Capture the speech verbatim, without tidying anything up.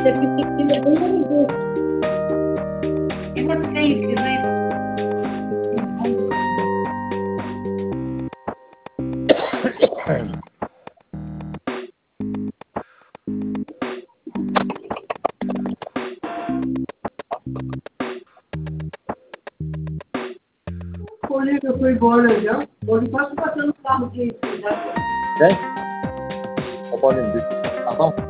Você fica bem. E vocês que vai. Olívia foi embora já. Hoje passa passando o carro de. Quem? O Paulinho disse. Tá bom?